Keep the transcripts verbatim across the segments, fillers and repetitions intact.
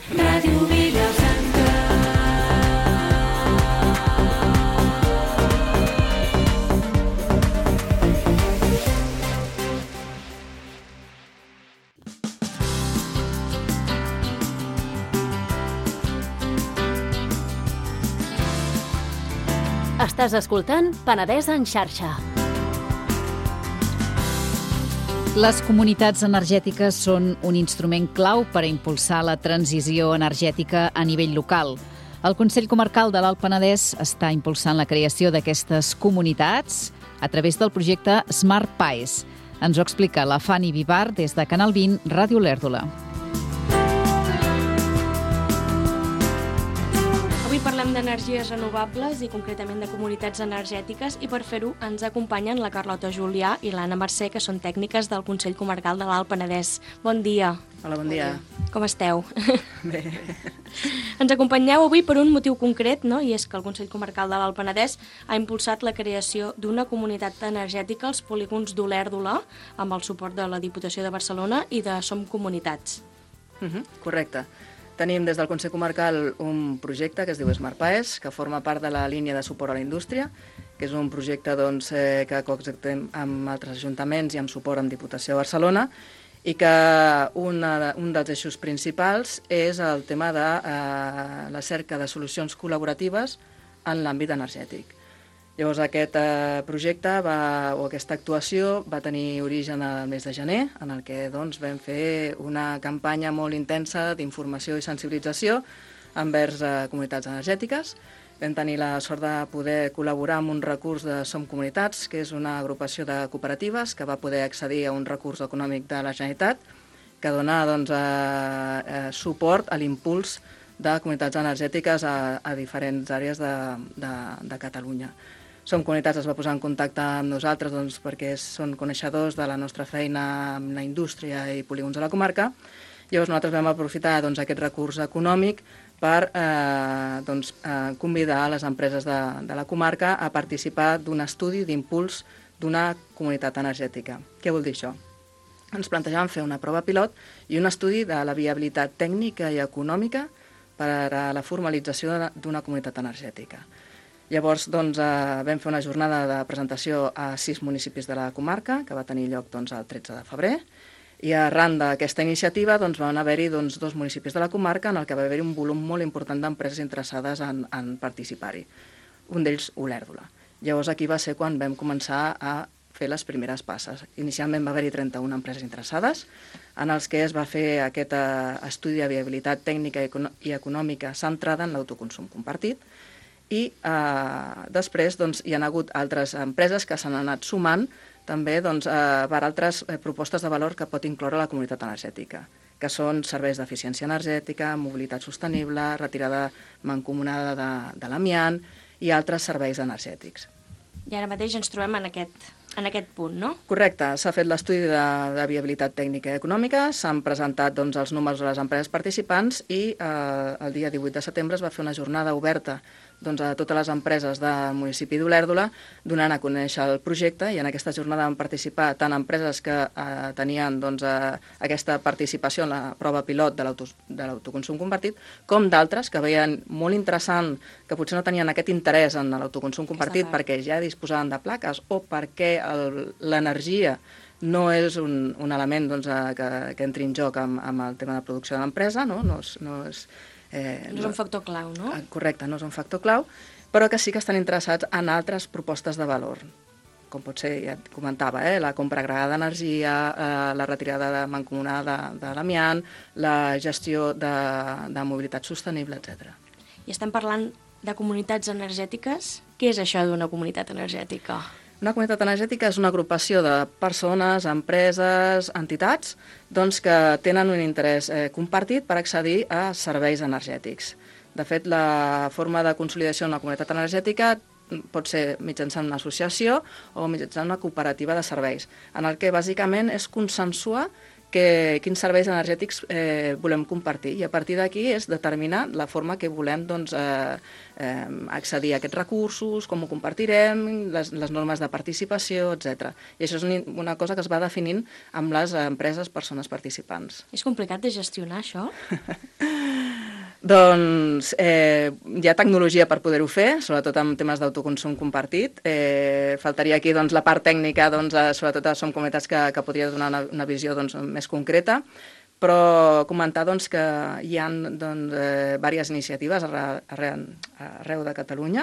Ràdio Vilafranca. Estàs escoltant Penedès en xarxa. Les comunitats energètiques són un instrument clau per a impulsar la transició energètica a nivell local. El Consell Comarcal de l'Alt Penedès està impulsant la creació d'aquestes comunitats a través del projecte Smart Paes. Ens ho explica la Fanny Vivar des de Canal vint, Ràdio Olèrdola. Avui parlem d'energies renovables i concretament de comunitats energètiques i per fer-ho ens acompanyen la Carlota Julià i l'Anna Mercè, que són tècniques del Consell Comarcal de l'Alt Penedès. Bon dia. Hola, bon dia. Com esteu? Bé. Ens acompanyeu avui per un motiu concret, no? I és que el Consell Comarcal de l'Alt Penedès ha impulsat la creació d'una comunitat energètica als polígons d'Olèrdola amb el suport de la Diputació de Barcelona i de Som Comunitats. Uh-huh, correcte. Tenim des del Consell Comarcal un projecte que es diu Smart Paes, que forma part de la línia de suport a la indústria, que és un projecte doncs, eh, que coexistem amb altres ajuntaments i amb suport amb Diputació de Barcelona, i que una, un dels eixos principals és el tema de eh, la cerca de solucions col·laboratives en l'àmbit energètic. Llavors aquest eh, projecte va, o aquesta actuació va tenir origen al mes de gener, en el que doncs, vam fer una campanya molt intensa d'informació i sensibilització envers eh, comunitats energètiques. Vam tenir la sort de poder col·laborar amb un recurs de Som Comunitats, que és una agrupació de cooperatives que va poder accedir a un recurs econòmic de la Generalitat que dona doncs, eh, eh, suport a l'impuls de comunitats energètiques a, a diferents àrees de, de, de Catalunya. Som Comunitats es va posar en contacte amb nosaltres doncs, perquè són coneixedors de la nostra feina amb la indústria i polígons de la comarca. Llavors nosaltres vam aprofitar doncs, aquest recurs econòmic per eh, doncs, eh, convidar les empreses de, de la comarca a participar d'un estudi d'impuls d'una comunitat energètica. Què vol dir això? Ens plantejàvem fer una prova pilot i un estudi de la viabilitat tècnica i econòmica per a la formalització d'una comunitat energètica. Llavors doncs, eh, vam fer una jornada de presentació a sis municipis de la comarca, que va tenir lloc doncs, el tretze de febrer, i arran d'aquesta iniciativa doncs, van haver-hi doncs, dos municipis de la comarca en el que va haver-hi un volum molt important d'empreses interessades en, en participar-hi. Un d'ells, Olèrdola. Llavors aquí va ser quan vam començar a fer les primeres passes. Inicialment va haver-hi trenta-una empreses interessades, en els que es va fer aquest eh, estudi de viabilitat tècnica i econòmica centrada en l'autoconsum compartit, i eh, després doncs, hi ha hagut altres empreses que s'han anat sumant també doncs, eh, per altres eh, propostes de valor que pot incloure la comunitat energètica, que són serveis d'eficiència energètica, mobilitat sostenible, retirada mancomunada de, de l'amiant i altres serveis energètics. I ara mateix ens trobem en aquest, en aquest punt, no? Correcte, s'ha fet l'estudi de, de viabilitat tècnica i econòmica, s'han presentat doncs, els números de les empreses participants i eh, el dia divuit de setembre es va fer una jornada oberta doncs, a totes les empreses del municipi d'Olèrdola, donant a conèixer el projecte, i en aquesta jornada van participar tant empreses que eh, tenien doncs, eh, aquesta participació en la prova pilot de l'autoconsum compartit, com d'altres que veien molt interessant, que potser no tenien aquest interès en l'autoconsum compartit perquè ja disposaven de plaques o perquè l'energia no és un, un element doncs, eh, que, que entri en joc amb, amb el tema de producció de l'empresa, no? No és, no és Eh, no és un factor clau, no? Correcte, no és un factor clau, però que sí que estan interessats en altres propostes de valor, com pot ser, ja et comentava, eh, la compra agregada d'energia, eh, la retirada de mancomunada de, de l'amiant, la gestió de, de mobilitat sostenible, etcètera. I estem parlant de comunitats energètiques. Què és això d'una comunitat energètica? Una comunitat energètica és una agrupació de persones, empreses, entitats doncs, que tenen un interès eh, compartit per accedir a serveis energètics. De fet, la forma de consolidació d'una comunitat energètica pot ser mitjançant una associació o mitjançant una cooperativa de serveis, en el que bàsicament és consensuar que, quins serveis energètics eh, volem compartir, i a partir d'aquí és determinar la forma que volem doncs, eh, eh, accedir a aquests recursos, com ho compartirem, les, les normes de participació, etcètera. I això és una cosa que es va definint amb les empreses, persones participants. És complicat de gestionar, això? Doncs eh, hi ha tecnologia per poder-ho fer, sobretot en temes d'autoconsum compartit. Eh, faltaria aquí doncs, la part tècnica, doncs, eh, sobretot som comunitats que, que podria donar una, una visió doncs, més concreta, però comentar doncs, que hi ha doncs, eh, diverses iniciatives arreu, arreu, arreu de Catalunya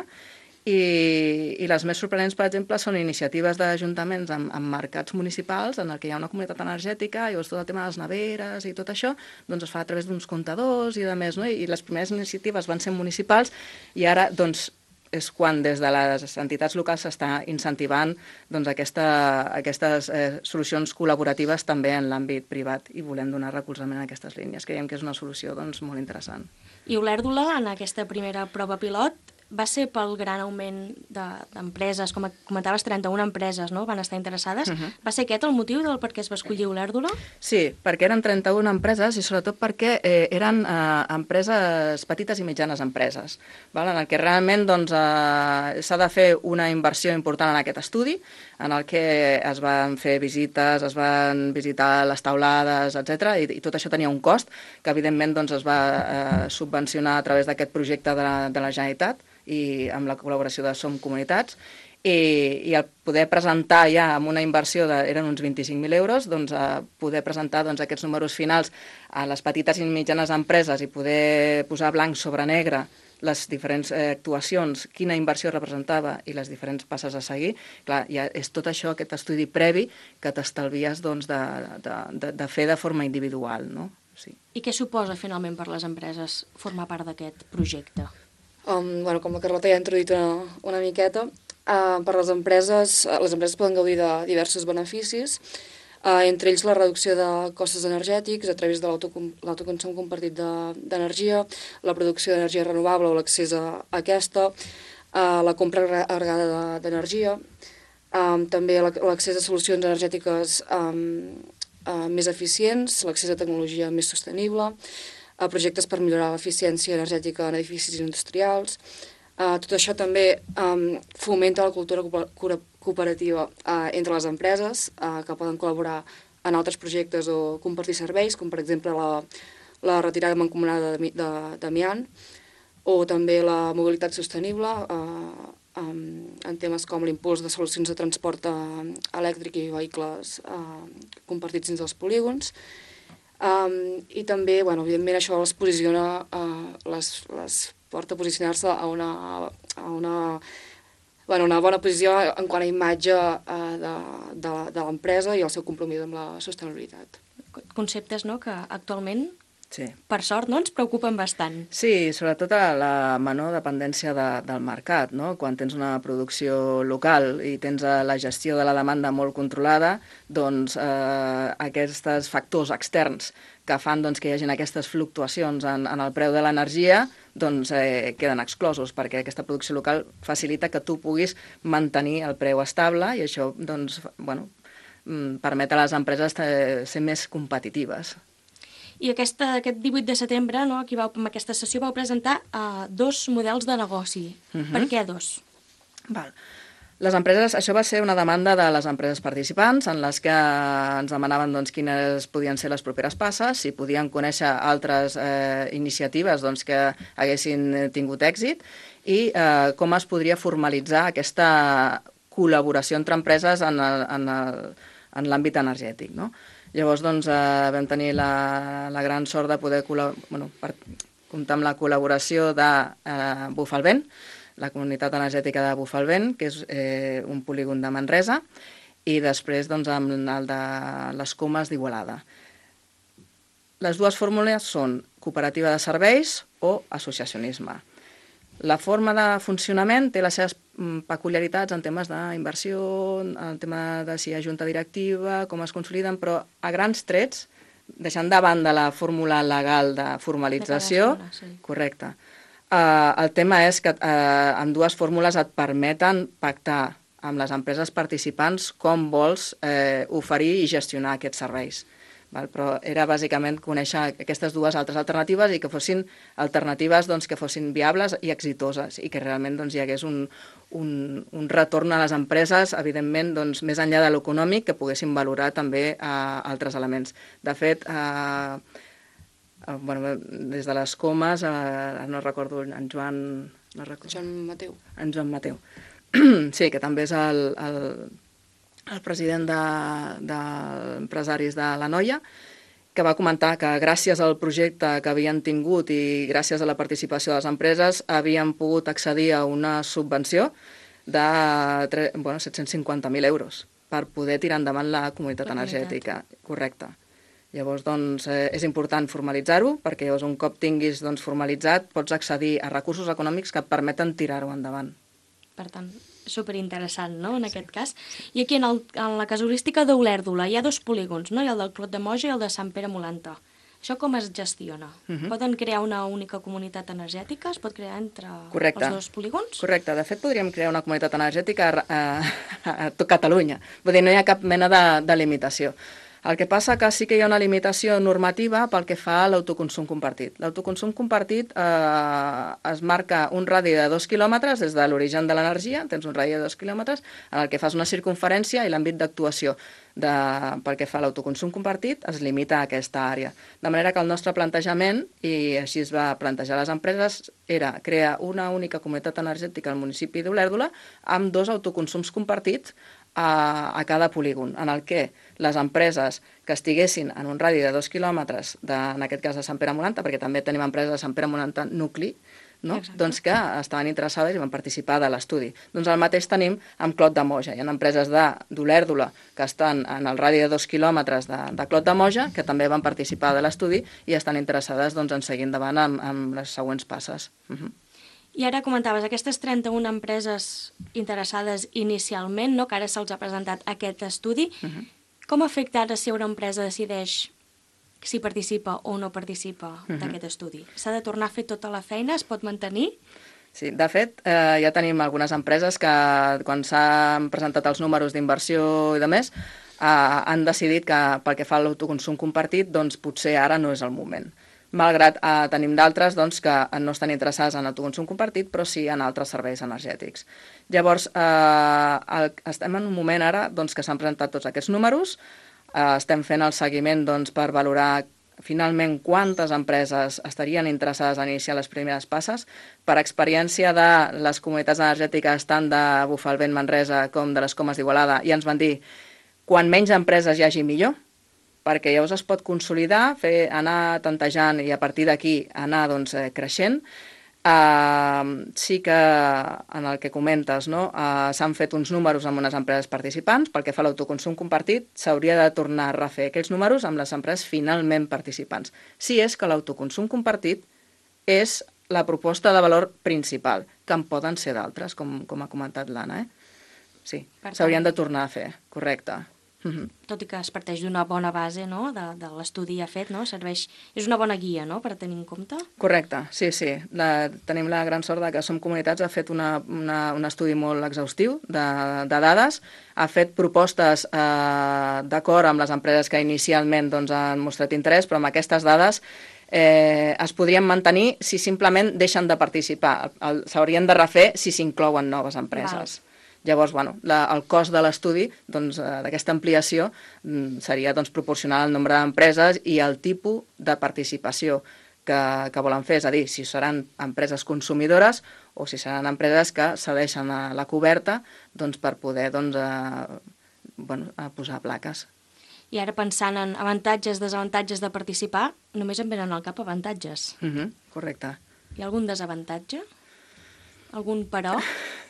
i, i les més sorprenents, per exemple, són iniciatives d'ajuntaments amb, amb mercats municipals en el que hi ha una comunitat energètica i llavors tot el tema de les neveres i tot això doncs, es fa a través d'uns comptadors i de més, no? I les primeres iniciatives van ser municipals i ara doncs, és quan des de les entitats locals s'està incentivant doncs, aquesta, aquestes eh, solucions col·laboratives també en l'àmbit privat i volem donar recolzament a aquestes línies. Creiem que és una solució doncs, molt interessant. I Olèrdola, en aquesta primera prova pilot, va ser pel gran augment d'empreses, com comentaves, trenta-una empreses no? Van estar interessades. Uh -huh. Va ser aquest el motiu del per què es va escollir Olèrdola? Sí, perquè eren trenta-una empreses i sobretot perquè eh, eren eh, empreses, petites i mitjanes empreses, val? En el que realment doncs, eh, s'ha de fer una inversió important en aquest estudi, en el que es van fer visites, es van visitar les taulades, etcètera, i, i tot això tenia un cost que evidentment doncs, es va eh, subvencionar a través d'aquest projecte de la, de la Generalitat i amb la col·laboració de Som Comunitats, i, i el poder presentar ja amb una inversió de, eren uns vint-i-cinc mil euros, doncs eh, poder presentar doncs, aquests números finals a les petites i mitjanes empreses i poder posar blanc sobre negre les diferents eh, actuacions, quina inversió representava i les diferents passes a seguir, clar, ja és tot això, aquest estudi previ que t'estalvies doncs, de, de, de, de fer de forma individual, no? Sí. I què suposa finalment per les empreses formar part d'aquest projecte? Um, bueno, com la Carlota ja ha introduït una, una miqueta, uh, per les empreses, les empreses poden gaudir de diversos beneficis, uh, entre ells la reducció de costos energètics a través de l'autoconsum compartit d'energia, de, la producció d'energia renovable o l'accés a, a aquesta, uh, la compra agregada d'energia, um, també l'accés a solucions energètiques um, uh, més eficients, l'accés a tecnologia més sostenible, a projectes per millorar l'eficiència energètica en edificis industrials. Uh, tot això també um, fomenta la cultura cooperativa uh, entre les empreses uh, que poden col·laborar en altres projectes o compartir serveis, com per exemple la, la retirada mancomunada d'amiant o també la mobilitat sostenible uh, um, en temes com l'impuls de solucions de transport uh, elèctric i vehicles uh, compartits dins dels polígons. Um, I també, bueno, evidentment, això les posiciona, uh, les, les porta a posicionar-se a una, a una, bueno, una bona posició en quant a imatge uh, de, de, de l'empresa i el seu compromís amb la sostenibilitat. Conceptes, no?, que actualment, sí, per sort, no?, ens preocupen bastant. Sí, sobretot a la menor dependència de, del mercat, no? Quan tens una producció local i tens la gestió de la demanda molt controlada, doncs eh, aquests factors externs que fan doncs, que hi hagin aquestes fluctuacions en, en el preu de l'energia doncs, eh, queden exclosos, perquè aquesta producció local facilita que tu puguis mantenir el preu estable i això doncs, bueno, permet a les empreses ser més competitives. I aquesta, aquest divuit de setembre, no, aquí vau, en aquesta sessió, vau presentar uh, dos models de negoci. Uh -huh. Per què dos? Val. Les empreses, això va ser una demanda de les empreses participants en les que ens demanaven doncs, quines podien ser les properes passes, si podien conèixer altres eh, iniciatives doncs, que haguessin tingut èxit i eh, com es podria formalitzar aquesta col·laboració entre empreses en el, en el, en l'àmbit energètic, no? Llavors, doncs, eh, vam tenir la, la gran sort de poder bueno, per, comptar amb la col·laboració de eh, Bufalvent, la comunitat energètica de Bufalvent, que és eh, un polígon de Manresa, i després doncs, amb el de les Comes d'Igualada. Les dues fórmules són cooperativa de serveis o associacionisme. La forma de funcionament té les seves peculiaritats en temes d'inversió, en tema de si hi ha junta directiva, com es consoliden, però a grans trets, deixant de banda la fórmula legal de formalització, de sí. correcte, Uh, el tema és que uh, amb dues fórmules et permeten pactar amb les empreses participants com vols eh, oferir i gestionar aquests serveis. Val? Però era bàsicament conèixer aquestes dues altres alternatives i que fossin alternatives doncs, que fossin viables i exitoses i que realment doncs, hi hagués un, un, un retorn a les empreses, evidentment, doncs, més enllà de l'econòmic, que poguessin valorar també uh, altres elements. De fet, uh, eh, bueno, des de les Comes, eh, no recordo, en Joan... No recordo. Joan Mateu. En Joan Mateu. Sí, que també és el, el, el president de, d'empresaris de la Noia, que va comentar que gràcies al projecte que havien tingut i gràcies a la participació de les empreses havien pogut accedir a una subvenció de bueno, set-cents cinquanta mil euros per poder tirar endavant la comunitat La energètica. Correcte. Llavors, doncs, eh, és important formalitzar-ho, perquè llavors un cop tinguis doncs, formalitzat pots accedir a recursos econòmics que et permeten tirar-ho endavant. Per tant, superinteressant, no?, en sí. aquest cas. I aquí, en, el, en la casuística d'Olèrdola, hi ha dos polígons, no?, hi ha el del Clot de Moja i el de Sant Pere Molanta. Això com es gestiona? Uh -huh. Poden crear una única comunitat energètica? Es pot crear entre Correcte. els dos polígons? Correcte. De fet, podríem crear una comunitat energètica a, a, a tot Catalunya. Vull dir, no hi ha cap mena de, de limitació. El que passa que sí que hi ha una limitació normativa pel que fa a l'autoconsum compartit. L'autoconsum compartit eh, es marca un radi de dos quilòmetres des de l'origen de l'energia, tens un radi de dos quilòmetres, en el que fas una circunferència i l'àmbit d'actuació de, pel que fa a l'autoconsum compartit es limita a aquesta àrea. De manera que el nostre plantejament, i així es va plantejar a les empreses, era crear una única comunitat energètica al municipi d'Olèrdola amb dos autoconsums compartits a, a cada polígon, en el que les empreses que estiguessin en un radi de dos quilòmetres, de, en aquest cas de Sant Pere Molanta, perquè també tenim empreses de Sant Pere Molanta nucli, no? Doncs que estaven interessades i van participar de l'estudi. Doncs el mateix tenim amb Clot de Moja. Hi ha empreses d'Olèrdola que estan en el radi de dos quilòmetres de, de Clot de Moja, que també van participar de l'estudi i estan interessades doncs, en seguir endavant amb, amb les següents passes. Uh -huh. I ara comentaves, aquestes trenta-una empreses interessades inicialment, no?, que ara se'ls ha presentat aquest estudi, uh -huh. com afecta ara si una empresa decideix si participa o no participa uh -huh. d'aquest estudi? S'ha de tornar a fer tota la feina? Es pot mantenir? Sí, de fet, eh, ja tenim algunes empreses que quan s'han presentat els números d'inversió i de més, eh, han decidit que pel que fa a l'autoconsum compartit, doncs potser ara no és el moment. Malgrat eh, tenim d'altres doncs, que no estan interessades en l'autoconsum compartit, però sí en altres serveis energètics. Llavors, eh, el, estem en un moment ara doncs, que s'han presentat tots aquests números, eh, estem fent el seguiment doncs, per valorar finalment quantes empreses estarien interessades en iniciar les primeres passes. Per experiència de les comunitats energètiques tant de Bufalvent, Manresa com de les Comes d'Igualada, ja ens van dir quan menys empreses hi hagi millor, perquè llavors es pot consolidar, fer, anar tantejant i a partir d'aquí anar doncs, eh, creixent. Uh, sí que en el que comentes, no? uh, s'han fet uns números amb unes empreses participants, pel que fa a l'autoconsum compartit s'hauria de tornar a refer aquells números amb les empreses finalment participants. Si és que l'autoconsum compartit és la proposta de valor principal, que en poden ser d'altres, com, com ha comentat l'Anna. Eh? Sí, s'haurien de tornar a fer, correcte. Uh-huh. Tot i que es parteix d'una bona base, no?, de, de l'estudi ja fet, no? Serveix, és una bona guia, no?, per tenir en compte. Correcte, sí, sí. La, tenim la gran sort de que Som Comunitats ha fet una, una, un estudi molt exhaustiu de, de dades, ha fet propostes eh, d'acord amb les empreses que inicialment doncs, han mostrat interès, però amb aquestes dades eh, es podrien mantenir si simplement deixen de participar. S'haurien de refer si s'inclouen noves empreses. Val. Llavors, bueno, la, el cost de l'estudi doncs, eh, d'aquesta ampliació mm, seria doncs, proporcional al nombre d'empreses i al tipus de participació que, que volen fer, és a dir, si seran empreses consumidores o si seran empreses que cedeixen a la coberta doncs, per poder doncs, eh, bueno, a posar plaques. I ara pensant en avantatges, desavantatges de participar, només em venen al cap avantatges. Uh -huh, correcte. Hi ha algun desavantatge? Algun però?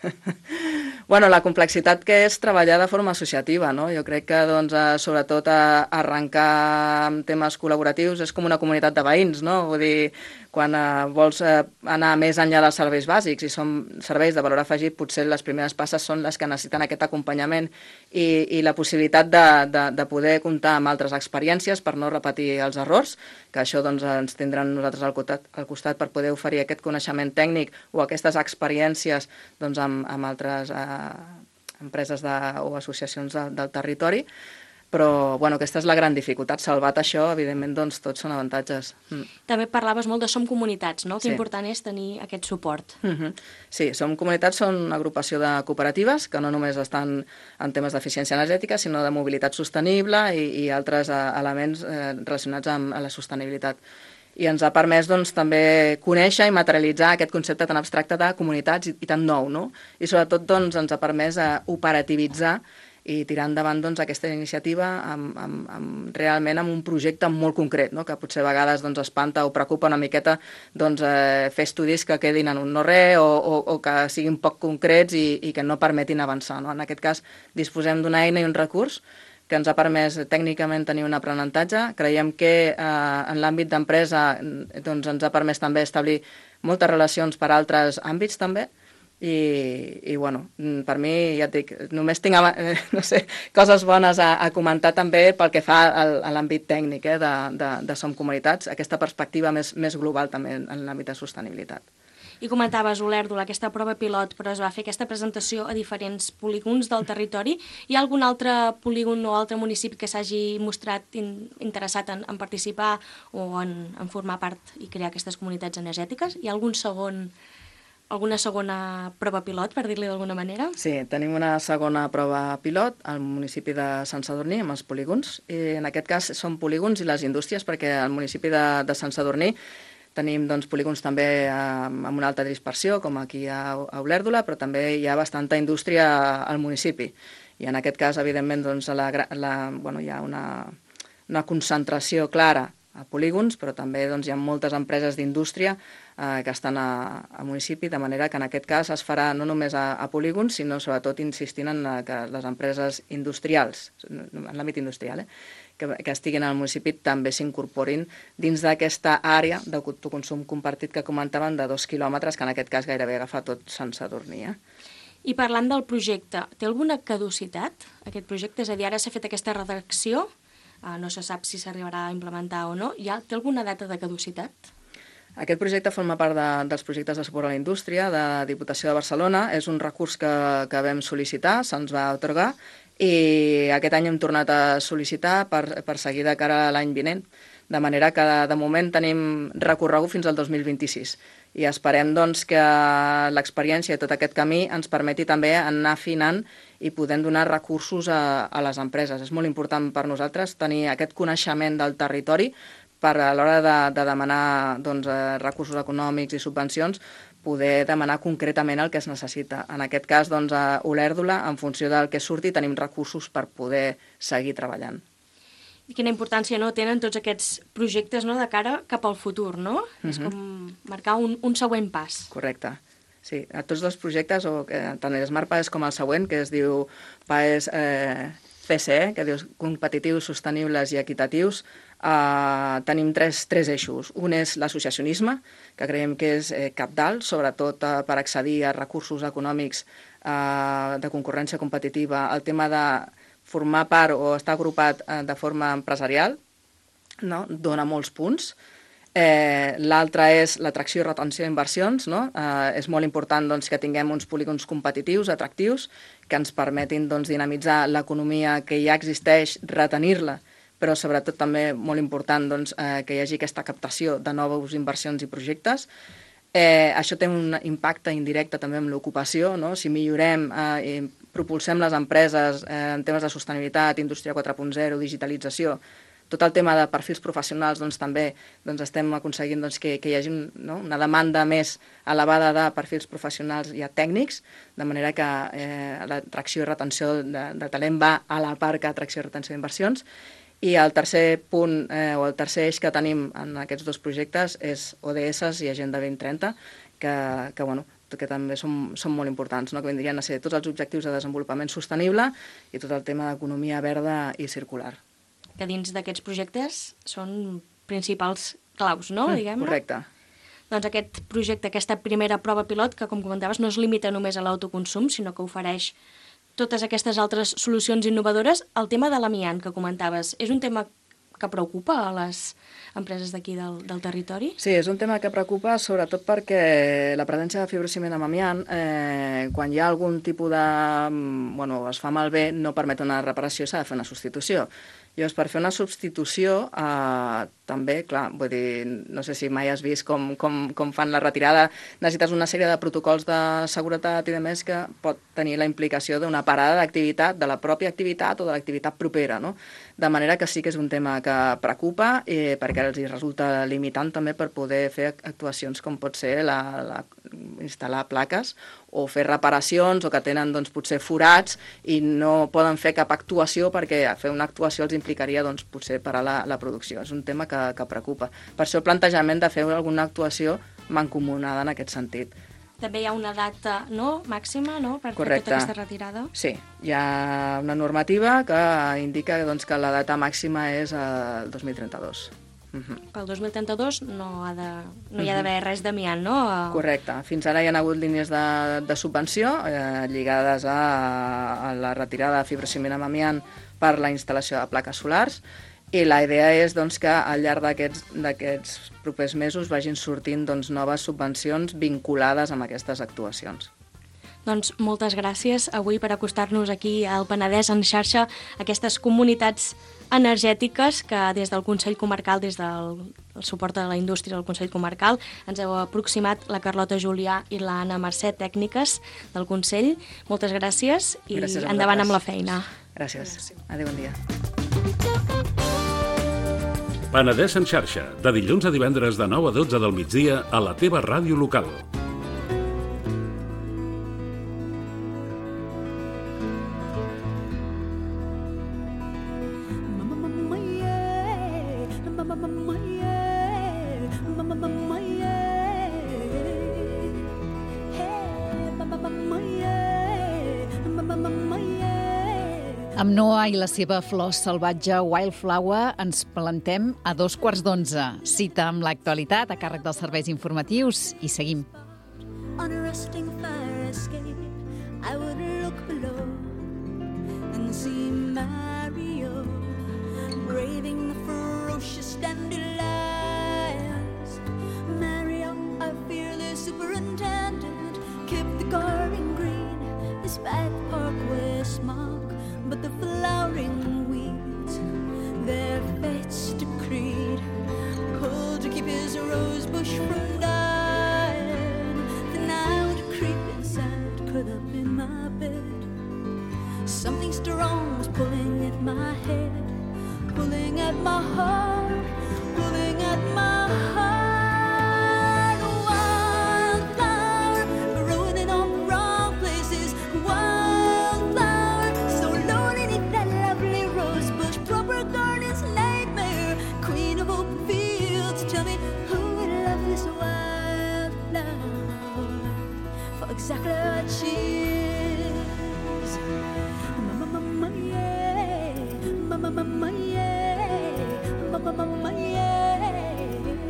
Bueno, la complexitat que és treballar de forma associativa, no? Jo crec que, doncs, eh, sobretot, a, arrencar amb temes col·laboratius és com una comunitat de veïns, no? Vull dir, quan eh, vols eh, anar més enllà dels serveis bàsics i són serveis de valor afegit, potser les primeres passes són les que necessiten aquest acompanyament i, i la possibilitat de, de, de poder comptar amb altres experiències per no repetir els errors, que això doncs, ens tindran nosaltres al costat, al costat per poder oferir aquest coneixement tècnic o aquestes experiències doncs, amb, amb altres eh, empreses de, o associacions de, del territori, però bueno, aquesta és la gran dificultat. Salvat això, evidentment, doncs, tots són avantatges. Mm. També parlaves molt de Som Comunitats, no? Que sí. important és tenir aquest suport. Mm-hmm. Sí, Som Comunitats són una agrupació de cooperatives que no només estan en temes d'eficiència energètica, sinó de mobilitat sostenible i, i altres eh, elements eh, relacionats amb la sostenibilitat. i ens ha permès doncs, també conèixer i materialitzar aquest concepte tan abstracte de comunitats i, i tan nou, no? I sobretot doncs, ens ha permès eh, operativitzar i tirar endavant doncs, aquesta iniciativa amb, amb, amb, realment amb un projecte molt concret, no? Que potser a vegades doncs, espanta o preocupa una miqueta doncs, eh, fer estudis que quedin en un no-res o, o, o que siguin poc concrets i, i que no permetin avançar. No? En aquest cas disposem d'una eina i un recurs que ens ha permès tècnicament tenir un aprenentatge. Creiem que eh, en l'àmbit d'empresa doncs, ens ha permès també establir moltes relacions per altres àmbits també, i, i bueno, per mi, ja et dic, només tinc eh, no sé, coses bones a, a comentar també pel que fa al, a l'àmbit tècnic eh, de, de, de Som Comunitats, aquesta perspectiva més, més global també en l'àmbit de sostenibilitat. I comentaves, Olèrdola, aquesta prova pilot, però es va fer aquesta presentació a diferents polígons del territori. Hi ha algun altre polígon o altre municipi que s'hagi mostrat in, interessat en, en participar o en, en formar part i crear aquestes comunitats energètiques? Hi ha algun segon... alguna segona prova pilot, per dir-li d'alguna manera? Sí, tenim una segona prova pilot al municipi de Sant Sadurní, amb els polígons. I en aquest cas són polígons i les indústries, perquè al municipi de, de Sant Sadurní tenim doncs, polígons també amb, amb una alta dispersió, com aquí a, a Olèrdola, però també hi ha bastanta indústria al municipi. I en aquest cas, evidentment, doncs, la, la, bueno, hi ha una, una concentració clara a polígons, però també doncs, hi ha moltes empreses d'indústria eh, que estan a, a municipi, de manera que en aquest cas es farà no només a, a polígons, sinó sobretot insistint en eh, que les empreses industrials, en l'àmbit industrial, eh, que, que estiguin al municipi també s'incorporin dins d'aquesta àrea d'autoconsum compartit que comentaven de dos quilòmetres, que en aquest cas gairebé agafa tot Sant Sadurní. Eh? I parlant del projecte, té alguna caducitat, aquest projecte? És a dir, ara s'ha fet aquesta redacció, Uh, no se sap si s'arribarà a implementar o no. Ja té alguna data de caducitat? Aquest projecte forma part de, dels projectes de suport a la indústria de la Diputació de Barcelona. És un recurs que, que vam sol·licitar, se'ns va atorgar, i aquest any hem tornat a sol·licitar per, per seguir de cara a l'any vinent. De manera que de moment tenim recorregut fins al dos mil vint-i-sis. I esperem doncs, que l'experiència i tot aquest camí ens permeti també anar afinant i podem donar recursos a, a les empreses. És molt important per nosaltres tenir aquest coneixement del territori per a l'hora de, de demanar doncs, recursos econòmics i subvencions, poder demanar concretament el que es necessita. En aquest cas, doncs, a Olèrdola, en funció del que surti, tenim recursos per poder seguir treballant. I quina importància no tenen tots aquests projectes no, de cara cap al futur, no? Uh-huh. És com marcar un, un següent pas. Correcte. Sí, a tots els projectes, o, eh, tant el Smart Paes com el següent, que es diu Paes eh, C C E, que diu competitius, sostenibles i equitatius, eh, tenim tres, tres eixos. Un és l'associacionisme, que creiem que és eh, cabdal, sobretot eh, per accedir a recursos econòmics eh, de concurrència competitiva, el tema de formar part o estar agrupat eh, de forma empresarial, no? Dona molts punts. Eh, L'altre és l'atracció i retenció d'inversions. No? Eh, és molt important doncs, que tinguem uns polígons competitius, atractius, que ens permetin doncs, dinamitzar l'economia que ja existeix, retenir-la, però sobretot també molt important doncs, eh, que hi hagi aquesta captació de noves inversions i projectes. Eh, això té un impacte indirecte també amb l'ocupació, no? Si millorem eh, i propulsem les empreses eh, en temes de sostenibilitat, indústria quatre punt zero, digitalització, tot el tema de perfils professionals doncs, també doncs, estem aconseguint doncs, que, que hi hagi un, no? una demanda més elevada de perfils professionals ja tècnics, de manera que eh, l'atracció i retenció de, de talent va a la part que atracció i retenció d'inversions. I el tercer punt, eh, o el tercer eix que tenim en aquests dos projectes és O D S i Agenda vint trenta, que, que, bueno, que també són, són molt importants, no? Que vindrien a ser tots els objectius de desenvolupament sostenible i tot el tema d'economia verda i circular. Que dins d'aquests projectes són principals claus, no? Mm, diguem-ne? correcte. Doncs aquest projecte, aquesta primera prova pilot, que com comentaves no es limita només a l'autoconsum, sinó que ofereix totes aquestes altres solucions innovadores. El tema de l'amiant que comentaves, és un tema que preocupa a les empreses d'aquí del, del territori? Sí, és un tema que preocupa sobretot perquè la presència de fibrociment amb amiant, eh, quan hi ha algun tipus de... bueno, es fa malbé, no permet una reparació, s'ha de fer una substitució. Llavors, per fer una substitució, eh, també, clar, vull dir, no sé si mai has vist com, com, com fan la retirada, necessites una sèrie de protocols de seguretat i de més que pot tenir la implicació d'una parada d'activitat, de la pròpia activitat o de l'activitat propera, no? De manera que sí que és un tema que preocupa, eh, perquè els hi resulta limitant també per poder fer actuacions com pot ser la, la, instal·lar plaques o fer reparacions o que tenen doncs, potser forats i no poden fer cap actuació perquè fer una actuació els implicaria doncs, potser parar la, la producció. És un tema que, que preocupa. Per això el plantejament de fer alguna actuació mancomunada en aquest sentit. També hi ha una data no, màxima no, per Correcte. fer tota aquesta retirada? Sí, hi ha una normativa que indica doncs, que la data màxima és el dos mil trenta-dos. Uh-huh. Pel dos mil trenta-dos no, ha de, no hi ha d'haver res d'amiant, no? Correcte. Fins ara hi ha hagut línies de, de subvenció eh, lligades a, a la retirada de fibrociment amb amiant per la instal·lació de plaques solars i la idea és doncs, que al llarg d'aquests propers mesos vagin sortint doncs, noves subvencions vinculades amb aquestes actuacions. Doncs moltes gràcies avui per acostar-nos aquí al Penedès en xarxa, aquestes comunitats energètiques que des del Consell Comarcal, des del suport de la indústria del Consell Comarcal, ens heu aproximat la Carlota Julià i l'Anna Mercè, tècniques del Consell. Moltes gràcies i gràcies endavant amb la feina. Gràcies. Adéu, bon dia. Penedès en xarxa, de dilluns a divendres de nou a dotze del migdia a la teva ràdio local. Amb Noa i la seva flor salvatge Wildflower ens plantem a dos quarts d'onze. Cita amb l'actualitat a càrrec dels serveis informatius i seguim. On a rusting fire escape, I would look below and see Mario braving the ferocious dandelions. Mario, our fearless superintendent, kept the garden green despite the parkway smog. But the flowering weeds, their fates decreed, pulled to keep his rose bush from dying. Then I would creep inside, curl up in my bed. Something strong was pulling at my head, pulling at my heart, pulling at my heart. Wildflower, growing in all the wrong places. Wildflower, so lonely in that lovely rose bush. Proper garden's nightmare, queen of open fields. Tell me who would love this wildflower for exactly what she is. Mama, yeah, mama, mama, yeah, mama, mama, yeah.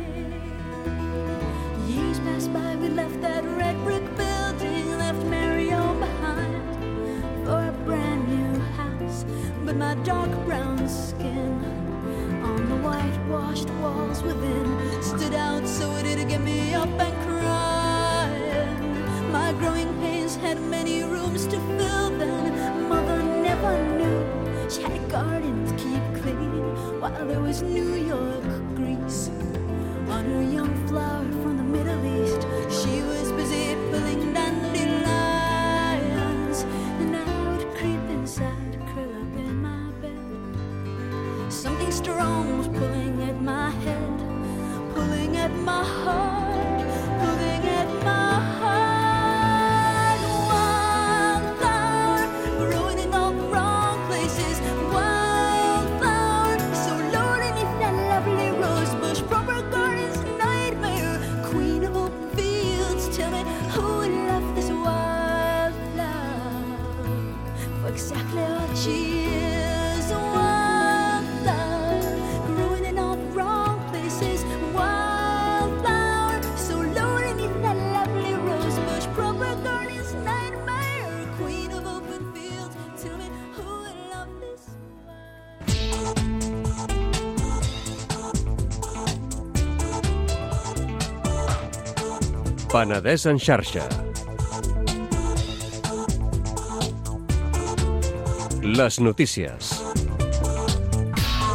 Years passed by, we left that red brick building, left Mario behind for a brand new house. But my dark brown skin on the whitewashed walls within stood out, so it did get me up and crying. My growing pains had many rooms to fill then. Mother never knew she had a garden to keep clean, while there was New York grease on her young flower from the Middle East. She was busy pulling dandelions, and I would creep inside, curl up in my bed. Something strong was pulling at my head, pulling at my heart, pulling at my heart. Wildflower, growing in all the wrong places. Wildflower, so lonely in that lovely rose bush. Proper garden's nightmare, queen of open fields. Tell me who would love this wildflower for exactly what she is. Wildflower, growing in all the wrong places. Wildflower, so lonely in that lovely rose bush. Proper garden's nightmare, queen of open fields. Tell me who would love this Penedès en xarxa. Les notícies.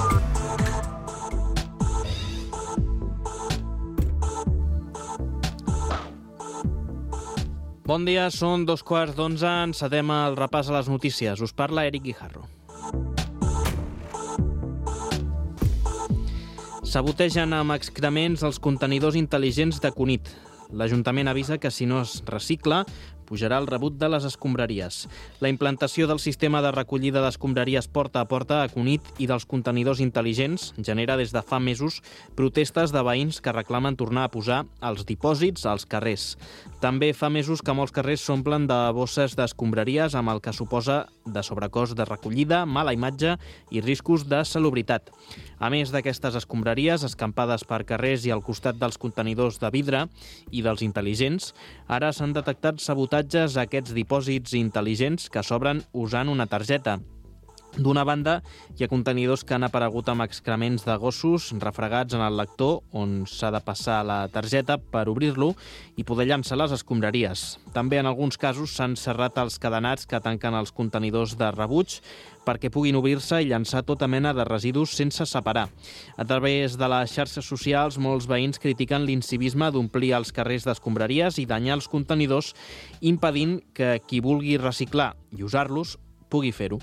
Bon dia, són dos quarts d'onze, encetem el repàs a les notícies. Us parla Eric Guijarro. Sabotegen amb excrements els contenidors intel·ligents de Cunit. L'Ajuntament avisa que si no es recicla, pujarà el rebut de les escombraries. La implantació del sistema de recollida d'escombraries porta a porta a Cunit i dels contenidors intel·ligents genera des de fa mesos protestes de veïns que reclamen tornar a posar els dipòsits als carrers. També fa mesos que molts carrers s'omplen de bosses d'escombraries amb el que suposa de sobrecost de recollida, mala imatge i riscos de salubritat. A més d'aquestes escombraries escampades per carrers i al costat dels contenidors de vidre i dels intel·ligents, ara s'han detectat sabotatges a aquests dipòsits intel·ligents que s'obren usant una targeta. D'una banda, hi ha contenidors que han aparegut amb excrements de gossos refregats en el lector on s'ha de passar la targeta per obrir-lo i poder llançar les escombraries. També en alguns casos s'han serrat els cadenats que tanquen els contenidors de rebuig perquè puguin obrir-se i llançar tota mena de residus sense separar. A través de les xarxes socials, molts veïns critiquen l'incivisme d'omplir els carrers d'escombraries i danyar els contenidors, impedint que qui vulgui reciclar i usar-los pugui fer-ho.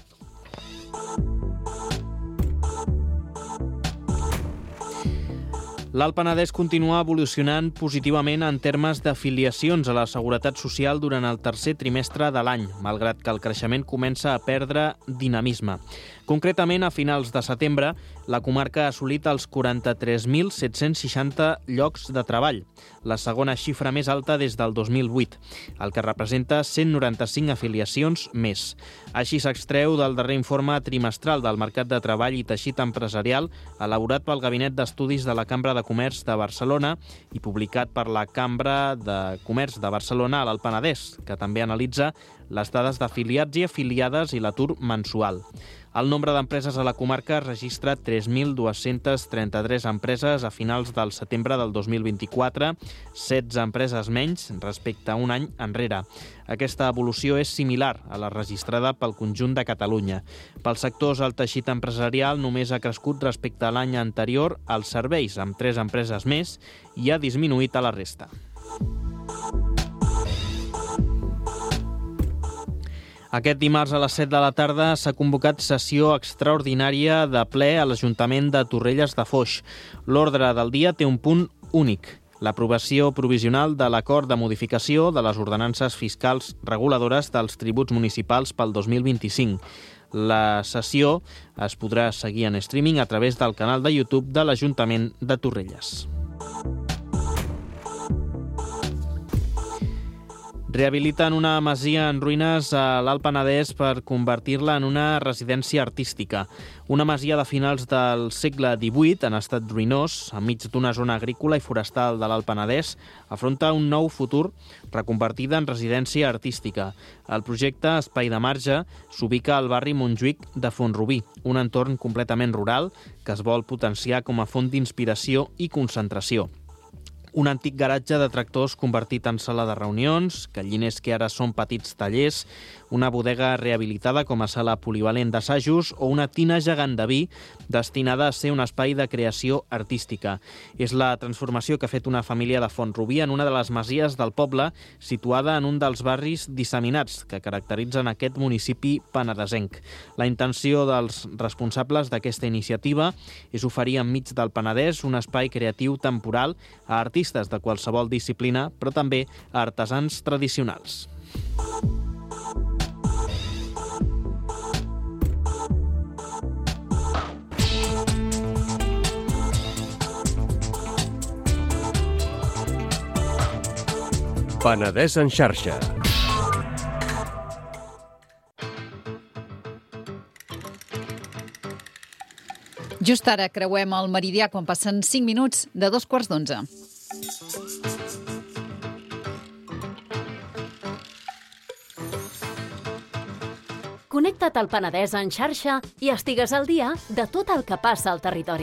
L'Alt Penedès continua evolucionant positivament en termes d'afiliacions a la Seguretat Social durant el tercer trimestre de l'any, malgrat que el creixement comença a perdre dinamisme. Concretament, a finals de setembre, la comarca ha assolit els quaranta-tres mil set-cents seixanta llocs de treball, la segona xifra més alta des del dos mil vuit, el que representa cent noranta-cinc afiliacions més. Així s'extreu del darrer informe trimestral del Mercat de Treball i Teixit Empresarial, elaborat pel Gabinet d'Estudis de la Cambra de Comerç de Barcelona i publicat per la Cambra de Comerç de Barcelona a l'Alt Penedès, que també analitza les dades d'afiliats i afiliades i l'atur mensual. El nombre d'empreses a la comarca registra tres mil dos-cents trenta-tres empreses a finals del setembre del dos mil vint-i-quatre, setze empreses menys respecte a un any enrere. Aquesta evolució és similar a la registrada pel conjunt de Catalunya. Pels sectors, el teixit empresarial només ha crescut respecte a l'any anterior als serveis, amb tres empreses més, i ha disminuït a la resta. Aquest dimarts a les set de la tarda s'ha convocat sessió extraordinària de ple a l'Ajuntament de Torrelles de Foix. L'ordre del dia té un punt únic: l'aprovació provisional de l'acord de modificació de les ordenances fiscals reguladores dels tributs municipals pel dos mil vint-i-cinc. La sessió es podrà seguir en streaming a través del canal de YouTube de l'Ajuntament de Torrelles. Rehabiliten una masia en ruïnes a l'Alt Penedès per convertir-la en una residència artística. Una masia de finals del segle divuit, en estat ruïnós, enmig d'una zona agrícola i forestal de l'Alt Penedès, afronta un nou futur reconvertida en residència artística. El projecte Espai de Marge s'ubica al barri Montjuïc de Font-rubí, un entorn completament rural que es vol potenciar com a font d'inspiració i concentració. Un antic garatge de tractors convertit en sala de reunions, galliners que ara són petits tallers, una bodega rehabilitada com a sala polivalent d'assajos o una tina gegant de vi destinada a ser un espai de creació artística. És la transformació que ha fet una família de Font-rubí en una de les masies del poble, situada en un dels barris disseminats que caracteritzen aquest municipi penedesenc. La intenció dels responsables d'aquesta iniciativa és oferir enmig del Penedès un espai creatiu temporal a artistes de qualsevol disciplina, però també a artesans tradicionals. Penedès en xarxa. Just ara creuem el meridià quan passen cinc minuts de dos quarts d'onze. Connecta't al Penedès en xarxa i estigues al dia de tot el que passa al territori.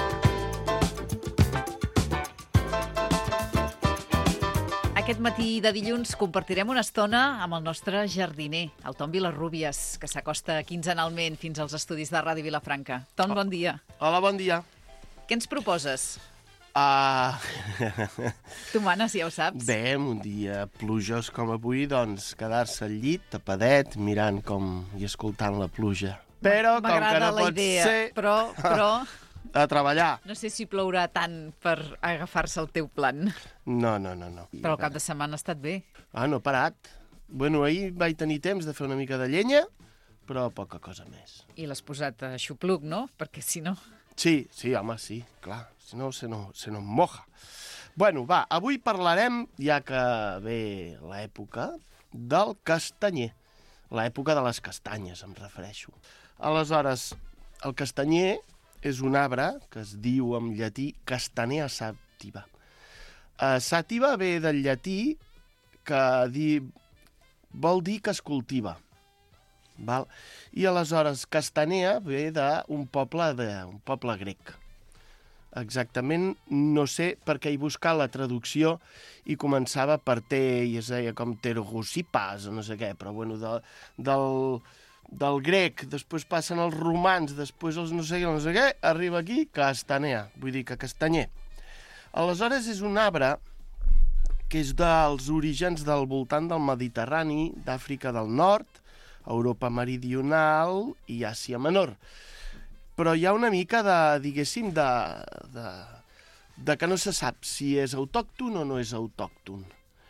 Aquest matí de dilluns compartirem una estona amb el nostre jardiner, el Tom Vilarrúbies, que s'acosta quinzenalment fins als estudis de Ràdio Vilafranca. Tom, bon dia. Hola, bon dia. Què ens proposes? Uh... Tu manes, ja ho saps. Bé, un dia plujós com avui, doncs quedar-se al llit, tapadet, mirant com i escoltant la pluja. Però com que no pot idea, ser... Però, però... A treballar. No sé si plourà tant per agafar-se el teu plan. No, no, no, no. Però el cap de setmana ha estat bé. Ah, no ha parat. Bueno, ahir vaig tenir temps de fer una mica de llenya, però poca cosa més. I l'has posat a xupluc, no? Perquè si no... Sí, sí, home, sí, clar. Si no, se no, se no moja. Bueno, va, avui parlarem, ja que ve l'època, del castanyer. L'època de les castanyes, em refereixo. Aleshores, el castanyer és un arbre que es diu en llatí Castanea sativa. Uh, sativa ve del llatí que di... vol dir que es cultiva. Val? I aleshores Castanea ve d'un poble, de, un poble grec. Exactament, no sé, perquè he buscat la traducció i començava per T i es deia com Tergosipas o no sé què, però bueno, de, del, del grec, després passen els romans, després els no sé què, no sé què, arriba aquí Castanea, vull dir que castanyer. Aleshores és un arbre que és dels orígens del voltant del Mediterrani, d'Àfrica del Nord, Europa Meridional i Àsia Menor. Però hi ha una mica de, diguéssim, de, de, de que no se sap si és autòcton o no és autòcton.